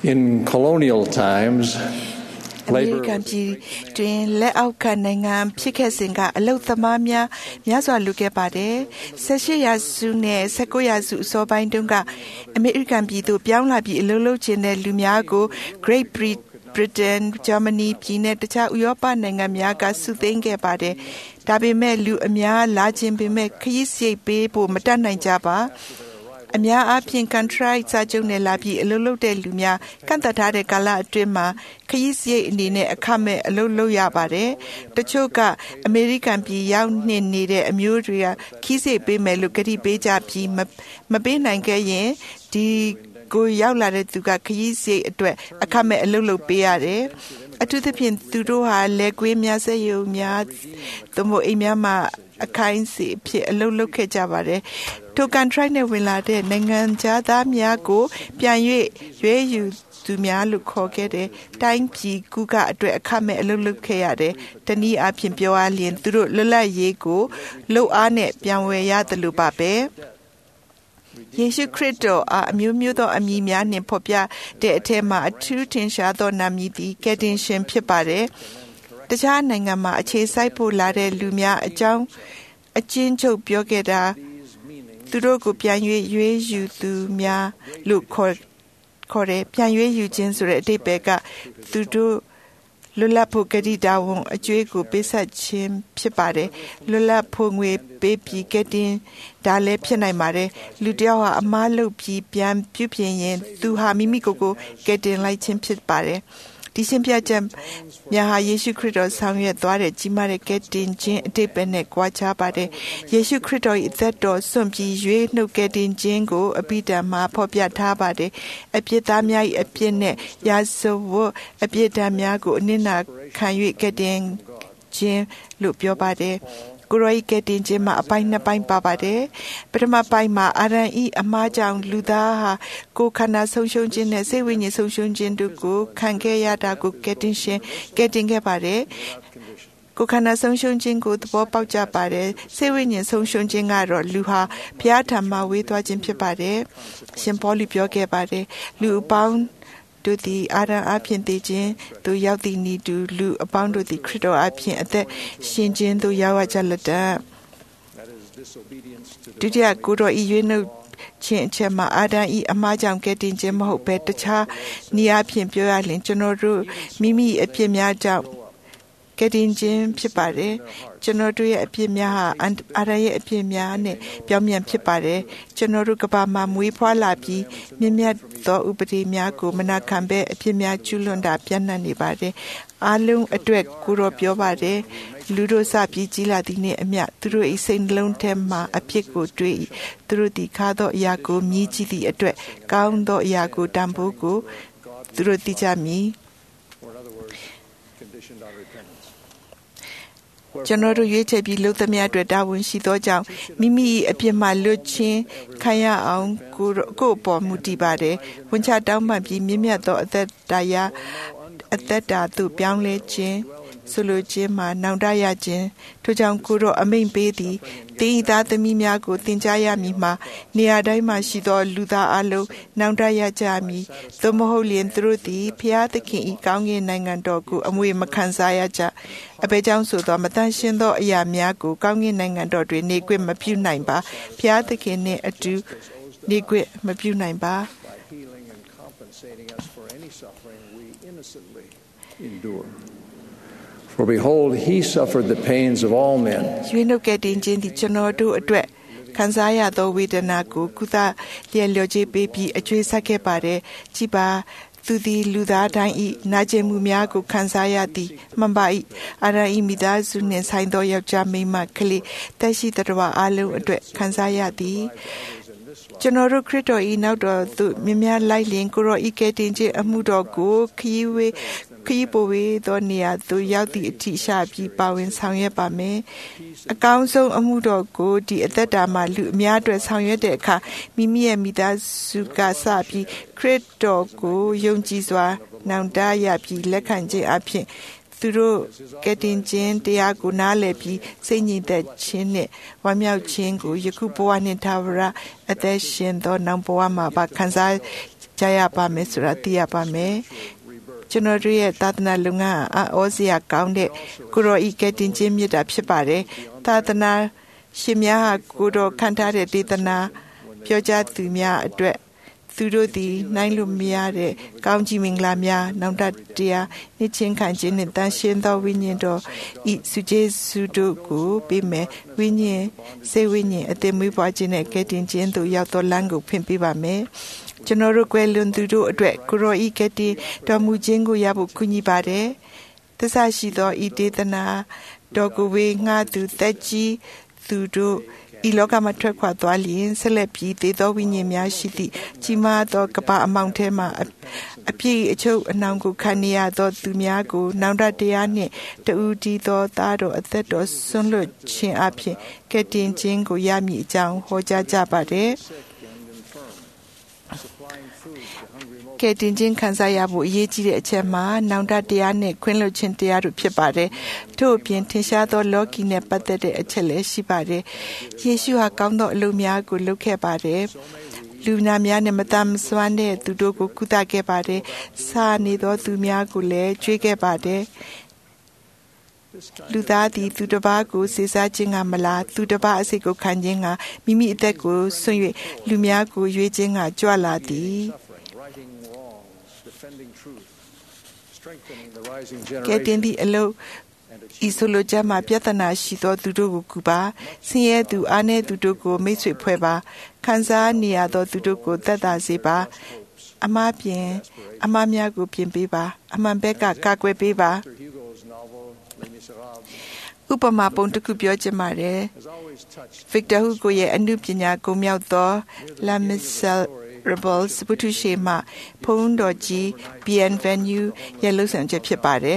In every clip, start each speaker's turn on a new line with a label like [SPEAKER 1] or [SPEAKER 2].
[SPEAKER 1] In colonial times,
[SPEAKER 2] American during let out Kanangam, Pikasinga, a lot of mamma, Miazwa look about it. Sashia Sune, Sequoia so bindunga, American Bidu, Bianlabi, Lolo Chene, Lumiago, Great Britain, Germany, Pinet, Uyopa, Nangamiaga, Suthinge about it. Tabi me Lu Amia, Lajim be me, Kisi, Bebo, Matana Jaba. Amia apin country sajone labi lolo de lumia kantata kala atwema khiyisiအနေနဲ့အခမဲ့အလုပ်လုပ်ရပါတယ်တချို့က American ပြည်ရောက်နေတဲ့အမျိုးတွေကခီးစိတ်ပေးမယ်လို့ကတိပေးကြပြီးမပေးနိုင်ခဲ့ရင်ဒီကိုရောက်လာတဲ့သူကခရီးစိတ်အတွက်အခမဲ့အလုပ်လုပ်ပေးရတယ်အထူးသဖြင့်သူတို့ဟာလက်ကွေးများစက်ရုံများသို့မဟုတ်အိမ်များမှာအခိုင်စီဖြစ်အလုပ်လုပ်ခဲ့ကြပါတယ်ထိုကန်ထရိုက်နဲ့ဝင်လာတဲ့နိုင်ငံသားများကိုပြန်၍ရွေးယူသူများလို့ခေါ်ခဲ့တဲ့တိုင်းပြည်ကူကအတွက်အခမဲ့အလုပ်လုပ်ခဲ့ရတယ်တနည်းအားဖြင့်ပြောရလျင်သူတို့လွတ်လပ်ရေးကိုလှုပ်အားနဲ့ပြန်ဝယ်ရတယ်လို့ပါပဲယေရှုခရစ်တော်အားအမျိုးမျိုးသောအမည်များနှင့်ဖော်ပြတဲ့အထက်မှာအထူးထင်ရှားသောနာမည်သည်ကယ်တင်ရှင်ဖြစ်ပါတယ်တခြားနိုင်ငံမှာအခြေစိုက်ဖို့လာတဲ့လူများအကြောင်းအချင်းချုပ်ပြောခဲ့တာသူတို့ကိုပြန်၍ရွေးယူသူများလို့ခေါ်တယ်ပြန်ရွေးယူခြင်းဆိုတဲ့အဓိပ္ပာယ်ကသူတို့လွတ်လပ်ဖို့ကတိတာဝန်အကျွေးကိုပေးဆက်ခြင်းဖြစ်ပါတယ်လွတ်လပ်ဖို့ငွေပေးပြီးကတင်ဒါလည်းဖြစ်နိုင်ပါတယ်လူတယောက်ဟာအမားလုပ်ပြီးပြန်ပြုပြင်ရင်သူဟာမိမိကိုယ်ကိုကတင်လိုက်ခြင်းဖြစ်ပါတယ်ဒီရှင်ပြချက်များဟာယေရှုခရစ်တော်ဆောင်ရွက်သွားတဲ့ကြီးမားတဲ့ကယ်တင်ခြင်းအတိတ်ပဲနဲ့ကြွားချပါတယ်ယေရှုခရစ်တော်၏အသက်တော်စွန့်ပြီးရွေးနှုတ်ကယ်တင်ခြင်းကိုအဘိဓမ္မာဖော်ပြထားပါတယ်အပြစ်သားများ၏အပြစ်နဲ့ရာဇဝတ်အပြစ်ဒဏ်များကိုအနစ်နာခံ၍ကယ်တင်ခြင်းလို့ပြောပါတယ်ကိုရိုကတင်ခြင်းမှာအပိုင်းနှစ်ပိုင်းပါပါတယ်ပထမပိုင်းမှာအာရန်ဤအမားကြောင့်လူသားဟာကိုယ်ခန္ဓာဆုံးရှုံးခြင်းနဲ့စိတ်ဝိညာဉ်ဆုံးရှုံးခြင်းတို့ကိုခံခဲ့ရတာကိုကယ်တင်ခဲ့ပါတယ်ကိုယ်ခန္ဓာဆုံးရှုံးခြင်းကိုသဘောပေါက်ကြပါတယ်စိတ်ဝိညာဉ်ဆုံးရှုံးခြင်းကတော့လူဟာဘုရားထံမှဝေးသွားခြင်းဖြစ်ပါတယ်ရှင်ပေါလုပြောခဲ့ပါတယ်လူအပေါင်းတို့သည်အာရန်အဖြစ်တည်ခြင်းသို့ရောက်သည့်ဤသူလူအပေါင်းတို့သည်ခရစ်တော်အဖြစ်အသက်ရှင်ခြင်းသို့ရောက်ကြလက်တဒုတိယကိုတော်ဤရွေးနှုတ်ခြင်းအချက်မှာအာဒံဤအမှားကြောင့်ကယ်တင်ခြင်းမဟုတ်ဘဲတခြားနည်းအားဖြင့်ပြောရလျှင်ကျွန်တော်တို့မိမိအပြစ်များကြောင့်ကယ်တင်ခြင်းဖြစ်ပါတယ်ကျွန်တော်တို့ရဲ့အပြစ်များဟာအာရရဲ့အပြစ်များနဲ့ပြောင်းပြန်ဖြစ်ပါတယ်ကျွန်တော်တို့ကဘာမှာမွေးဖွားလာပြီးမြင့်မြတ်သောဥပဒေများကိုမနာခံဘဲအပြစ်များကျူးလွန်တာပြန့်နှံ့နေပါတယ်အားလုံးအတွက်ကိုတော့ပြောပါတယ်လူတို့စပြီးကြီးလာသည်နှင့်အမျှသူတို့၏စိတ်နှလုံးထဲမှအပြစ်ကိုတွေး၏သူတို့သည်ခါသောအရာကိုမြည်ကြည့်သည့်အတွက်ကောင်းသောအရာကိုတန်ဖိုးကိုသူတို့သိကြမည်ကျွန်တော်တို့ရွေးချယ်ပြီးလုပ်သမျှအတွက်တာဝန်ရှိသောကြောင့်မိမိအပြစ်မှလွတ်ခြင်းခံရအောင်ကိုယ့်အပေါ်မူတည်ပါတယ်ဝန်ချတောင်းပန်ပြီးမြင့်မြတ်သောအသက်တာသို့ပြောင်းလဲခြင်းဆိုလိုခြင်းမှာနောင်တရခြင်းထို့ကြောင့်ကိုတော့အမိန့်ပေးသည်တင်းဤသားသမီးများကိုသင်ကြားရမည်မှာနေရာတိုင်းမှာရှိသောလူသားအလုံးနောင်တရကြမည်သို့မဟုတ်လျှင်သူတို့သည်ဖျားသခင်ဤကောင်းကင်နိုင်ငံတော်ကိုအမွေမခံစားရကြအဘယ်ကြောင့်ဆိုသောမတန်ရှင်းသောအရာများကိုကောင်းကင်နိုင်ငံတော်တွင်နေခွင့်မပြုနိုင်ပါဖျားသခင်နှင့်အတူနေခွင့်မပြုနိုင်ပါ
[SPEAKER 1] For behold, he suffered the pains of all men.
[SPEAKER 2] ရွေးနှုတ်ကယ်တင်ခြင်းသည်ကျွန်တော်တို့အတွက်ခံစားရသောဝေဒနာကိုကုသလျက်လျော်ကြေးပေးပြီးအကျွေးဆက်ခဲ့ပါတယ်။ကြည်ပါသူသည်လူသားတိုင်း၏နာကျင်မှုများကိုခံစားရသည်မှန်ပါ၏အာရန်၏မိသားစုနှင့်ဆိုင်သောယောက်ျားမိန်းမကလေးတက်ရှိတော်ဝါအလုံးအတွက်ခံစားရသည်ကျွန်တော်တို့ခရစ်တော်၏နောက်တော်သို့မြင်များလိုက်လျင်ကိုရောဤကယ်တင်ခြင်းအမှုတော်ကိုခရီးပိုဝေးသောနေရာသို့ရောက်သည့်အထိရှာပြီးပါဝင်ဆောင်ရွက်ပါမယ်။အကောင်းဆုံးအမှုတော်ကိုဒီအသက်တာမှာလူအများအတွက်ဆောင်ရွက်တဲ့အခါမိမိရဲ့မိသားစုကစပြီးခရစ်တော်ကိုယုံကြည်စွာနောင်တရပြီးလက်ခံခြင်းအပြင်သူတို့ကယ်တင်ခြင်းတရားကိုနားလည်ပြီးစိတ်ညစ်တဲ့ခြင်းနဲ့ဝမ်းမြောက်ခြင်းကိုယခုဘဝနဲ့ထာဝရအသက်ရှင်သောနောက်ဘဝမှာပါခံစားကြရပါမယ်ဆိုတာသိရပါမယ်ကျွန်တော်တို့ရဲ့သာသနာလုပ်ငန်းအောစရာကောင်းတဲ့ကိုရောဤကယ်တင်ခြင်းမြတ်တာဖြစ်ပါတယ်သာသနာရှင်များဟာကိုတော်ခံထားတဲ့ဒေသနာပြောကြားသူများအတွက်သူတို့သည်နိုင်လို့မရတဲ့ကောင်းကြီးမင်္ဂလာများနောင်တတရားနှင့်ချင်းခံခြင်းနှင့်တန်ရှင်းသောဝိညာဉ်တော်ဤစုကျေးဇူးတို့ကိုပေးမယ်ဝိညာဉ်စေဝိညာဉ်အသက်မွေးဖွားခြင်းနဲ့ကယ်တင်ခြင်းသို့ရောက်သောလမ်းကိုဖွင့်ပေးပါမယ်ကျွန်တော်တို့ကွယ်လွန်သူတို့အတွက်ကိုရောဤကယ်တင်တော်မူခြင်းကိုရဖို့ကူညီပါတယ်သစ္စာရှိသောဤဒေသနာတော်ကိုဝေငှသူသက်ကြီးသူတို့ဤလောကမှာထွက်ခွာသွားလျင်ဆက်လက်ပြီးသေသောဝိညာဉ်များရှိသည့်ကြီးမားသောကပ္ပအမောင်ထဲမှအပြည့်အချုပ်အနှောင်ကိုခံရသောသူများကိုနောင်တတရားနှင့်တူတီသောသားတော်အသက်တော်ဆွန့်လွတ်ခြင်းအပြင်ကယ်တင်ခြင်းကိုရမည်အကြောင်းဟောကြားကြပါတယ်ကယ်တင်ခြင်းခံစားရဖို့အရေးကြီးတဲ့အချက်မှာနောင်တတရားနဲ့ခွင့်လွှတ်ခြင်းတရားတို့ဖြစ်ပါတယ်။ထို့အပြင်ထင်ရှားသောလောကီနဲ့ပတ်သက်တဲ့အချက်လည်းရှိပါတယ်။ယေရှုဟာကောင်းသောအလုပ်များကိုလုပ်ခဲ့ပါတယ်။လူနာများနဲ့မတမ်းစွမ်းတဲ့သူတို့ကိုကုသခဲ့ပါတယ်။စာနေသောသူများကိုလည်းကျွေးခဲ့ပါတယ်။လူသားသည်သူတစ်ပါးကိုစေစားခြင်းကမလားသူတစ်ပါးအစိတ်ကိုခံခြင်းကမိမိအသက်ကိုဆွံ့၍လူများကိုရွေးခြင်းကကြွလာသည်ကဲတင်သည့်အလုပ်ဤဆိုလိုချက်မှာပြဿနာရှိသောသူတို့ကိုကူပါဆင်းရဲသူအားနည်းသူတို့ကိုမိတ်ဆွေဖွဲ့ပါခံစားနေရသောသူတို့ကိုသက်သာစေပါအမှားပြင်အမှားများကိုပြင်ပေးပါအမှန်ဘက်ကကာကွယ်ပေးပါဥပမာပုံတစ်ခုပြောချင်ပါတယ်ဗစ်တာဟူဂိုရဲ့အနုပညာကိုမြောက်သော La Miserables ဘုထုရှေမှဖုန်းတော်ကြီး Bienvenue ရဲ့လှုပ်ဆောင်ချက်ဖြစ်ပါတယ်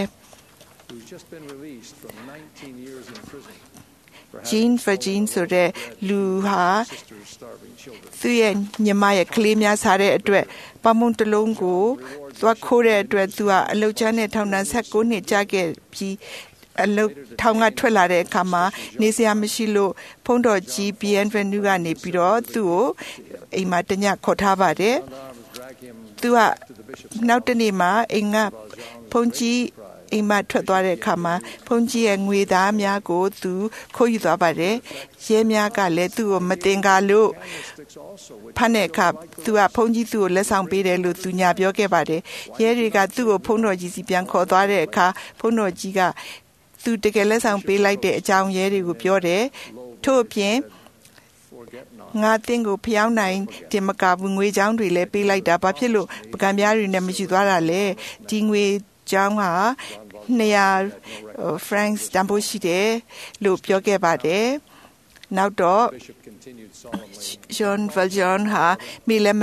[SPEAKER 2] Jean Virgin ဆိုတဲ့လူဟာသူ့ရဲ့ညီမရဲ့ကလေးများစားတဲ့အတွက်ပမုံတလုံးကိုသွားခိုးတဲ့အတွက်သူကအလုတ်ချမ်းနဲ့ထောင်ဒဏ်16နှစ်ကြာခဲ့ပြီးအလုတ်ထောင်ကထွက်လာတဲ့အခါမှာနေစရာမရှိလို့ဖုန်းတော်ကြီး Bienvenue ကနေပြီးတော့သူ့ကိုအိမ်မှာတညခေါ်ထားပါတယ်သူကနောက်တနေ့မှာအိမ်ကဖုန်းကြီးအိမ်မှာထွက်သွားတဲ့အခါမှာဖုန်းကြီးရဲ့ငွေသားများကိုသူခိုးယူသွားပါတယ်ရဲများကလည်းသူ့ကိုမတင်ကားလို့ဖမ်းတဲ့အခါသူကဖုန်းကြီးသူ့ကိုလက်ဆောင်ပေးတယ်လို့သူညာပြောခဲ့ပါတယ်ရဲတွေကသူ့ကိုဖုန်းတော်ကြီးစီပြန်ခေါ်သွားတဲ့အခါဖုန်းတော်ကြီးကသူတကယ်လက်ဆောင်ပေးလိုက်တဲ့အကြောင်းရဲတွေကိုပြောတယ်ထို့အပြင်ငါတင်ကိုဖျောင်းနိုင်တင်မကဘူးငွေချောင်းတွေလည်းပေးလိုက်တာဘာဖြစ်လို့ပကံပြားတွေနဲ့မယူသွားတာလဲဒီငွေချောင်းဟာ200 francs တန်ဖိုးရှိတယ်လို့ပြောခဲ့ပါတယ်နောက်တော့ John Valjean ဟာမိလည်း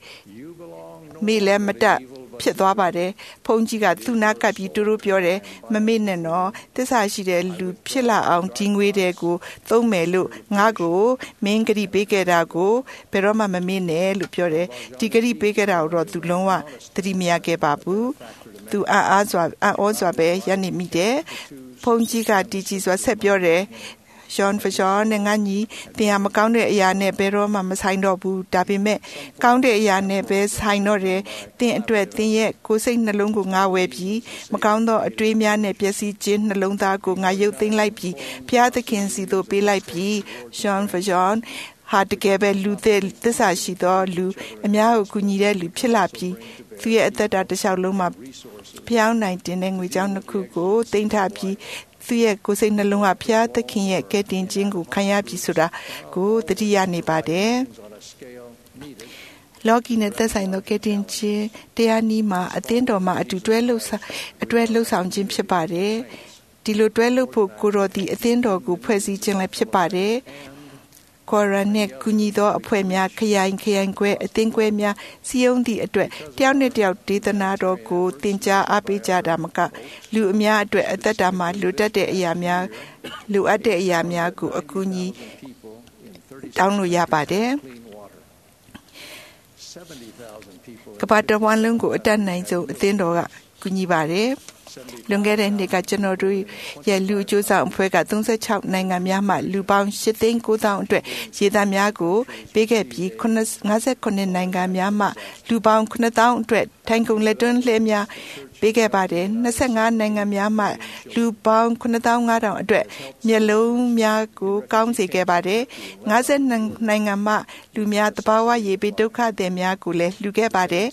[SPEAKER 2] မတတ်ဖြစ်သွားပါတယ်ဖုန်းကြီးကသူ့နားကပ်ပြီးတူတူပြောတယ်မမေ့နဲ့တော့သစ္စာရှိတဲ့လူဖြစ်လာအောင်ဒီငွေတွေကိုသုံးမယ်လို့ငါ့ကိုမင်းဂရိပေးခဲ့တာကိုဘယ်တော့မှမမေ့နဲ့လို့ပြောတယ်ဒီဂရိပေးခဲ့တာကိုတော့သူလုံးဝသတိမရခဲ့ပါဘူးသူအားစွာပဲရနေမိတယ်ဖုန်းကြီးကတီကြီးစွာဆက်ပြောတယ်John Valjean နဲ့ငါညီတင်ဟာမကောင်းတဲ့အရာနဲ့ဘယ်တော့မှမဆိုင်တော့ဘူးဒါပေမဲ့ကောင်းတဲ့အရာနဲ့ပဲဆိုင်တော့တယ်တင်အတွက်တင်ရဲ့ကိုယ်စိတ်နှလုံးကိုငါဝယ်ပြီးမကောင်းသောအတွေးများနဲ့ပျက်စီးခြင်းနှလုံးသားကိုငါရုပ်သိမ်းလိုက်ပြီးဘုရားသခင်စီသို့ပေးလိုက်ပြီး John Valjean ဟာတကယ်ပဲလူသစ္စာရှိသောလူအများကိုကူညီတဲ့လူဖြစ်လာပြီးသူရဲ့အသက်တာတစ်လျှောက်လုံးမှာဖျောင်းနိုင်တင်တဲ့ငွေကြောင်းတစ်ခုကိုတင်ထားပြီးသူရဲ့ကိုယ်စိတ်နှလုံးကဖျားသခင်ရဲ့ကယ်တင်ခြင်းကိုခံရပြီဆိုတာကိုသတိရနေပါတယ်လောကီနဲ့သက်ဆိုင်သောကယ်တင်ခြင်းတရားနည်းမှာအသင်းတော်မှာအတူတွဲလှုပ်ဆောင်ခြင်းဖြစ်ပါတယ်ဒီလိုတွဲလှုပ်ဖို့ကိုရောဒီအသင်းတော်ကိုဖွဲ့စည်းခြင်းလည်းဖြစ်ပါတယ်ကိုရနဲ့ကုညီသောအဖွဲ့များခရိုင်ခွဲအသင်းခွဲများစီယုံသည့်အတွက်တယောက်နဲ့တယောက်ဒေသနာတော်ကိုသင်ကြားအားပေးကြတာမကလူအများအတွက်အသက်တာမှာလိုအပ်တဲ့အရာများကိုအကူအညီတောင်းလို့ရပါတယ်ကပ္ပတဝမ်းလုံးကိုအတတ်နိုင်ဆုံးအသင်းတော်ကကူညီပါတယ်လွန်ခဲ့တဲ့နှစ်ကကျွန်တော်တို့ရဲ့လူအကျိုးဆောင်အဖွဲ့က36နိုင်ငံများမှလူပေါင်း8,900,000အတွက်ရေသားများကိုပေးခဲ့ပြီး59နိုင်ငံများမှလူပေါင်း9,000အတွက်ထိုင်ကုန်လက်တွန်းလှဲများပေးခဲ့ပါတယ်25နိုင်ငံများမှလူပေါင်း9,500အတွက်မျက်လုံးများကိုကောင်းစေခဲ့ပါတယ်50နိုင်ငံမှလူများတဘာဝရေပေးဒုက္ခသည်များကိုလည်းလှူခဲ့ပါတယ်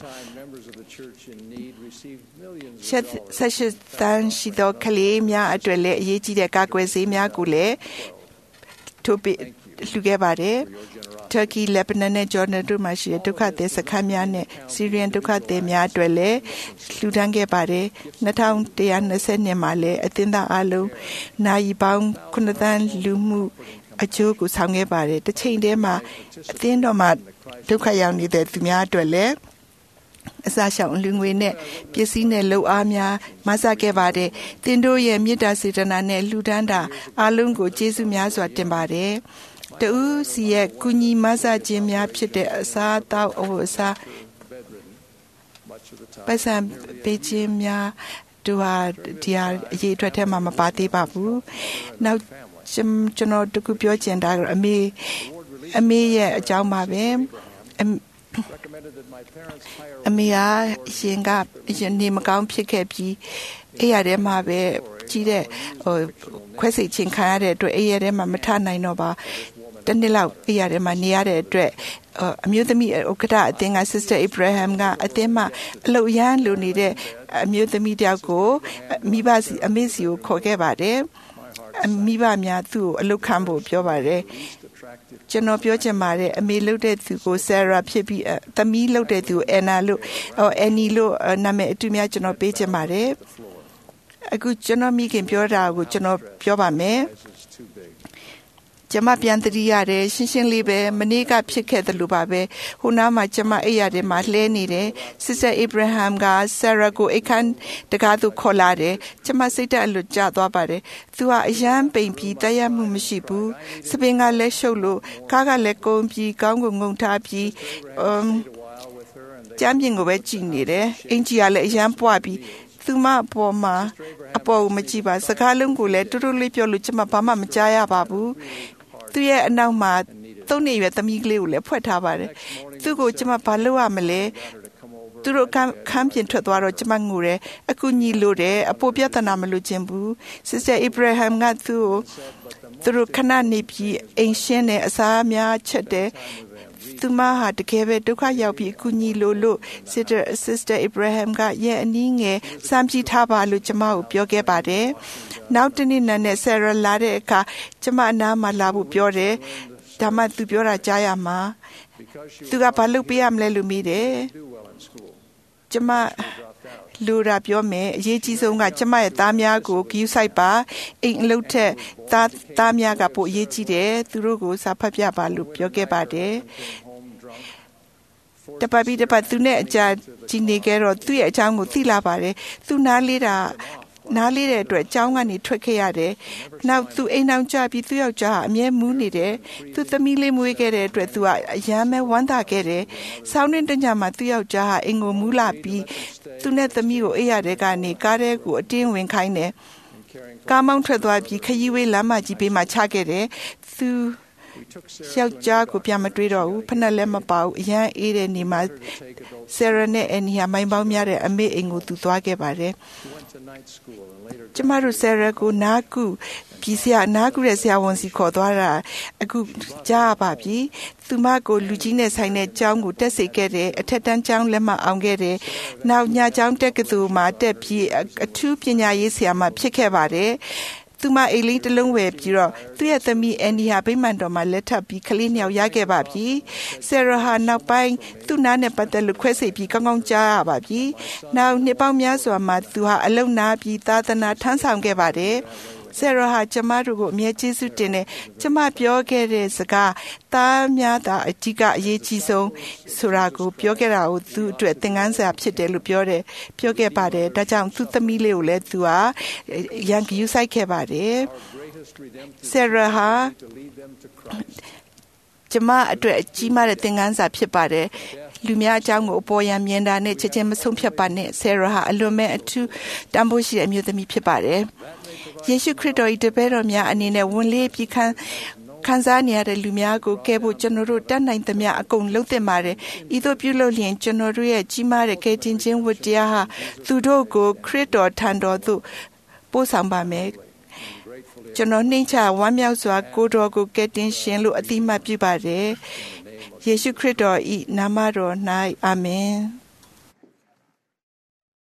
[SPEAKER 2] ဆက်တန်ရှိသောကလေးများအတွက်လည်းအရေးကြီးတဲ့ကာကွယ်ဆေးများကိုလည်းထိုးပေးလှူခဲ့ပါတယ်Turkey, Lebanon နဲ့ Jordan တို့မှာရှိတဲ့ဒုက္ခသည်စခန်းများနဲ့ Syrian ဒုက္ခသည်များအတွက်လည်းလှူဒန်းခဲ့ပါတယ်2120မှာလည်းအသင်းသားအလုံးနိုင်ပေါင်း9 သန်းလူမှုအကျိုးကိုဆောင်ခဲ့ပါတယ်တစ်ချိန်တည်းမှာအသင်းတော်မှာဒုက္ခရောက်နေတဲ့သူများအတွက်လည်းအစာရှောင်လူငွေနဲ့ပစ္စည်းနဲ့လုပ်အားများမဆခဲ့ပါတယ်သင်တို့ရဲ့မေတ္တာစေတနာနဲ့လှူဒန်းတာအားလုံးကိုကျေးဇူးများစွာတင်ပါတယ်တူစီရဲ့ကုညီမဆခြင်းများဖြစ်တဲ့အစားအသောက်အဝတ်အစားပတ်စံပေးခြင်းများတို့ဟာဒီဟာအရေးအတွက်ထဲမှာမပါသေးပါဘူးနောက်ကျွန်တော်တခုပြောချင်တာကအမေရဲ့အကြောင်းပါပဲအမေကရင်နေမကောင်းဖြစ်ခဲ့ပြီးအဲ့ရတဲ့မှာပဲကြီးတဲ့ခွဲစိတ်ခြင်းခံရတဲ့အတွက်အဲ့ရတဲ့မှာမထနိုင်တော့ပါတနေ့လောက်အဲ့ရတဲ့မှာနေရတဲ့အတွက်အမျိုးသမီးဥက္ကဋ္ဌအသင်းက Sister Abraham ကအသင်းမှာအလုပ်ရမ်းလုပ်နေတဲ့အမျိုးသမီးတယောက်ကိုမိဘစီအမေစီကိုခေါ်ခဲ့ပါတယ်မိဘများသူ့ကိုအလုပ်ခံဖို့ပြောပါတယ်ကျွန်တော်ပြောချင်ပါတယ်အမေလုပ်တဲ့သူကို Sarah ဖြစ်ပြီးသမီးလုပ်တဲ့သူကို Anna လို့Annie လို့နာမည်အတူများကျွန်တော်ပေးချင်ပါတယ်အခုကျွန်တော်မိခင်ပြောတာကိုကျွန်တော်ပြောပါမယ်ကျမပြန်တတိရတယ်ရှင်းရှင်းလေးပဲမနေ့ကဖြစ်ခဲ့တယ်လို့ပါပဲဟိုနားမှာကျမအိပ်ရတယ်မှာလှဲနေတယ် Sister Abraham က Sarah ကိုအခန်းတကားသို့ခေါ်လာတယ်ကျမစိတ်ဓာတ်အလွတ်ကျသွားပါတယ်သူကအယမ်းပိန်ပြီးတရားမှုမရှိဘူးစပင်ကလည်းရှုပ်လို့ကားကလည်းကုန်းပြီးကောင်းကိုငုံထားပြီးကြမ်းပြင်ကိုပဲကြည့်နေတယ်အင်ကြီးကလည်းအယမ်းပွားပြီးသူမအပေါ်မှာအပေါ်မကြည့်ပါစကားလုံးကိုလည်းတူတူလေးပြောလို့ကျမဘာမှမကြားရပါဘူးသူရဲ့အနောက်မှာသုံးနေရွယ်သမီးကလေးကိုလည်းဖွက်ထားပါတယ်သူ့ကိုကျမဘာလုပ်ရမလဲသူတို့ခန်းပြင်ထွက်သွားတော့ကျမငိုတယ်အခုညီလို့တယ်အပေါ်ပြဿနာမလို့ခြင်းဘူး Sister Abraham ကသူတို့ခဏနေပြီးအိမ်ရှင်းတယ်အစားများချက်တယ်သူမဟာတကယ်ပဲဒုက္ခရောက်ပြီးအခုညီလို့ Sister Abraham ကရဲ့အနည်းငယ်စမ်းကြည့်ထားပါလို့ကျမကိုပြောခဲ့ပါတယ်နောက်တနေ့နဲ့ Sarah လာတဲ့အခါကျမအနားမှာလာဖို့ပြောတယ်ဒါမှသူပြောတာကြားရမှာသူကဘာလုပ်ပေးရမလဲလို့မေးတယ်ကျမလူရာပြောမယ်အရေးကြီးဆုံးကကျမရဲ့သားများကိုဂရုစိုက်ပါအိမ်အလုပ်ထက်သားများကပိုအရေးကြီးတယ်သူတို့ကိုစာဖတ်ပြပါလို့ပြောခဲ့ပါတယ်တပတ်ပြီးတပတ်သူနဲ့အကြကြီးနေကြတော့သူ့ရဲ့အကြောင်းကိုသိလာပါတယ်သူနားလေးတဲ့အတွက်အကြောင်းကနေထွက်ခဲ့ရတယ်နောက်သူအိမ်အောင်ကြပြီးသူ့ယောက်ျားအမြဲမူးနေတယ်သူသမီးလေးမွေးခဲ့တဲ့အတွက်သူကအယမ်းပဲဝမ်းသာခဲ့တယ်ဆောင်းတွင်တညမှာသူ့ယောက်ျားအိမ်ကိုမူးလာပြီးသူနဲ့သမီးကိုအိပ်ရတဲ့ကနေကားထဲကိုအတင်းဝင်ခိုင်းတယ်ကားမောင်းထွက်သွားပြီးခရီးဝေးလမ်းမကြီးပေးမှချခဲ့တယ်သူယောက်ျားကိုပြန်မတွေ့တော့ဘူးဖက်နဲ့လည်းမပါဘူးအရန်အေးတဲ့နေမှာ Sarah နဲ့ Annie ဟာမိုင်းပေါင်းများတဲ့အမေအိမ်ကိုသူသွားခဲ့ပါတယ်ကျမတို့ Sarah ကိုနားကူတဲ့ဆရာဝန်စီခေါ်သွားတာအခုကြားပါပြီသူမကိုလူကြီးနဲ့ဆိုင်တဲ့ကျောင်းကိုတက်စေခဲ့တယ်အထက်တန်းကျောင်းလက်မှအောင်ခဲ့တယ်နောက်ညကျောင်းတက်ကတူမှာတက်ပြီးအထူးပညာရေးဆရာမဖြစ်ခဲ့ပါတယ်သူမအိမ်လေးတစ်လုံးဝယ်ပြီးတော့သူ့ရဲ့သမီးအန်ဒီဟာဗိမာန်တော်မှာလက်ထပ်ပြီးကလေးနှစ်ယောက်ရခဲ့ပါပြီဆယ်ရာဟာနောက်ပိုင်းသူ့နားနဲ့ပတ်သက်လို့ခွဲစိတ်ပြီးကောင်းကောင်းကြားရပါပြီနောက်နှစ်ပေါင်းများစွာမှာသူဟာအလုံနာပြီးသာသနာထမ်းဆောင်ခဲ့ပါတယ်ဆယ်ရာဟာကျမတို့ကိုအမြဲကျေးဇူးတင်တယ်ကျမပြောခဲ့တဲ့စကားသားများသာအကြီးကအရေးကြီးဆုံးဆိုတာကိုပြောခဲ့တာကိုသူ့အတွက်သင်ခန်းစာဖြစ်တယ်လို့ပြောခဲ့ပါတယ်ဒါကြောင့်သူ့သမီးလေးကိုလည်းသူဟာရန်ယူဆိုင်ခဲ့ပါတယ်ဆယ်ရာဟာကျမအတွက်အကြီးမားတဲ့သင်ခန်းစာဖြစ်ပါတယ်လူများအကြောင်းကိုအပေါ်ယံမြင်တာနဲ့ချက်ချင်းမဆုံးဖြတ်ပါနဲ့ဆရာဟာအလွန်မဲ့အထူးတန်ဖိုးရှိတဲ့အမျိုးသမီးဖြစ်ပါတယ်ယေရှုခရစ်တော်၏တပည့်တော်များအနေနဲ့ဝန်လေးပြီးခံစားနေရတဲ့လူများကိုကဲဖို့ကျွန်တော်တို့တတ်နိုင်သမျှအကုန်လုပ်သင့်ပါတယ်ဤသို့ပြုလုပ်လျင်ကျွန်တော်တို့ရဲ့ကြီးမားတဲ့ကယ်တင်ခြင်းဝတ္တရားဟာသူတို့ကိုခရစ်တော်ထံတော်သို့ပို့ဆောင်ပါမယ်ကျွန်တော်နှိမ့်ချဝမ်းမြောက်စွာကိုတော်ကိုကယ်တင်ရှင်လို့အတိအမှတ်ပြုပါတယ်ယေရှုခရစ်တော်၏နာမတော်၌အာမင်